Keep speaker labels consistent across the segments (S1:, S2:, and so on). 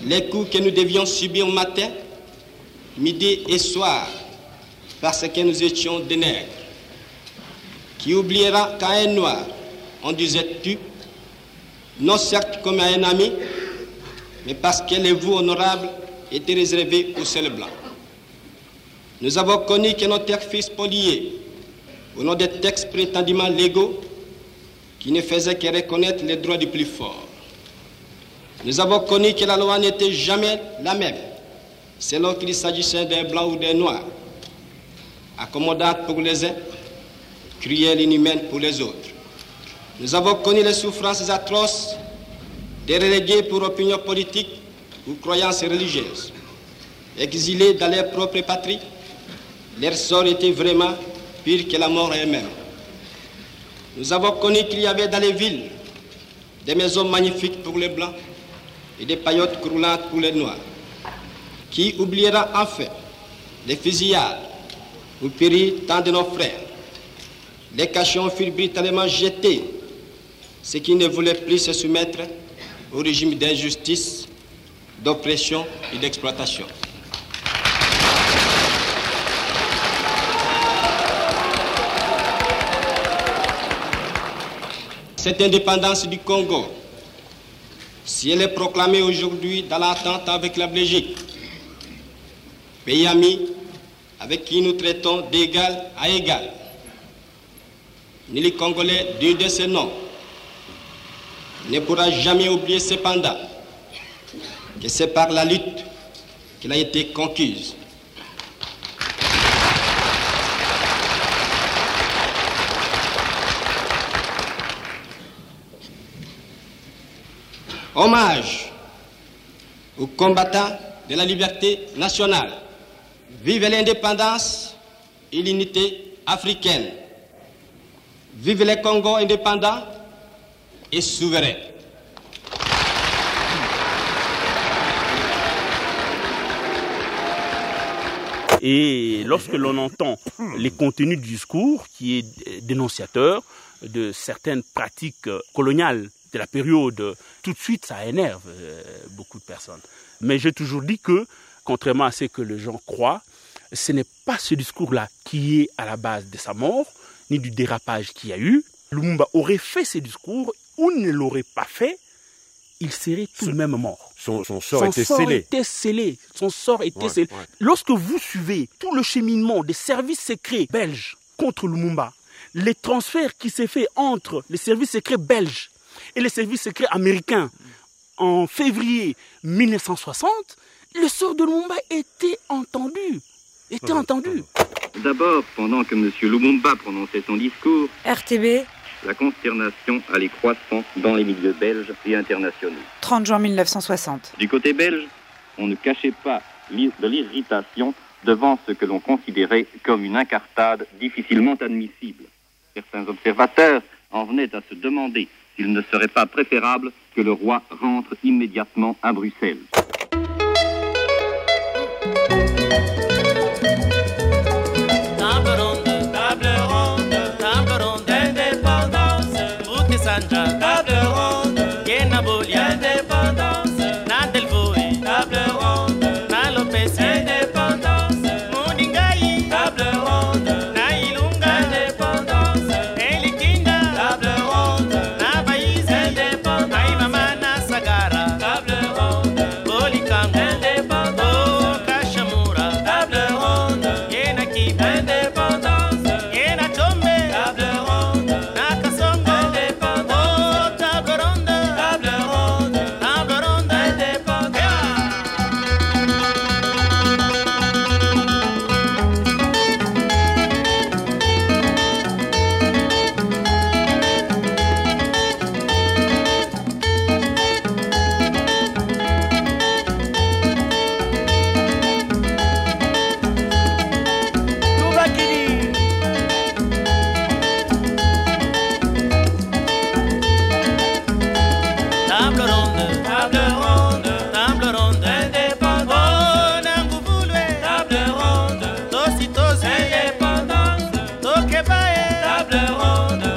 S1: les coups que nous devions subir matin, midi et soir, parce que nous étions des nègres. Qui oubliera qu'à un noir, on disait tu, non certes comme à un ami, mais parce que les voeux honorables étaient réservés aux seuls blancs. Nous avons connu que nos terres furent spoliées au nom des textes prétendument légaux qui ne faisaient que reconnaître les droits du plus fort. Nous avons connu que la loi n'était jamais la même, selon qu'il s'agissait d'un blanc ou d'un noir, accommodante pour les uns, cruelle et inhumaine pour les autres. Nous avons connu les souffrances atroces des relégués pour opinion politique ou croyances religieuses. Exilés dans leur propre patrie, leur sort était vraiment pire que la mort elle-même. Nous avons connu qu'il y avait dans les villes des maisons magnifiques pour les blancs et des paillotes croulantes pour les noirs. Qui oubliera enfin les fusillades où périrent tant de nos frères? Les cachons furent brutalement jetés, ceux qui ne voulaient plus se soumettre au régime d'injustice, d'oppression et d'exploitation. Cette indépendance du Congo, si elle est proclamée aujourd'hui dans l'entente avec la Belgique, pays ami avec qui nous traitons d'égal à égal, ni les Congolais d'un de ces noms ne pourra jamais oublier cependant que c'est par la lutte qu'elle a été conquise. Hommage aux combattants de la liberté nationale. Vive l'indépendance et l'unité africaine. Vive les Congos indépendants et souverains.
S2: Et lorsque l'on entend les contenus du discours qui est dénonciateur de certaines pratiques coloniales de la période, tout de suite ça énerve beaucoup de personnes. Mais j'ai toujours dit que, contrairement à ce que les gens croient, ce n'est pas ce discours-là qui est à la base de sa mort, ni du dérapage qu'il y a eu. Lumumba aurait fait ce discours ou ne l'aurait pas fait, il serait tout de même mort.
S3: Son sort était scellé.
S2: Son sort était scellé. Ouais. Lorsque vous suivez tout le cheminement des services secrets belges contre Lumumba, les transferts qui s'est fait entre les services secrets belges et les services secrets américains en février 1960, le sort de Lumumba était entendu.
S4: D'abord, pendant que M. Lumumba prononçait son discours,
S5: RTB,
S4: la consternation allait croissant dans les milieux belges et internationaux.
S5: 30 juin 1960.
S4: Du côté belge, on ne cachait pas de l'irritation devant ce que l'on considérait comme une incartade difficilement admissible. Certains observateurs en venaient à se demander s'il ne serait pas préférable que le roi rentre immédiatement à Bruxelles.
S6: Table ronde, Yenaboli, indépendance, Nadelvoe, table ronde, Nalopes, indépendance, Moudingaï, table ronde, Nailunga, indépendance, Elikinda, table ronde, Nabaïs, indépendance, Naïmama, Nasagara, table ronde, Bolikam, indépendance, Kachamura, table ronde, Yenaki, indépendance, Yenachombe, table ronde, Nakasongo,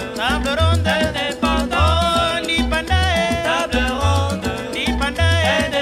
S6: indépendance,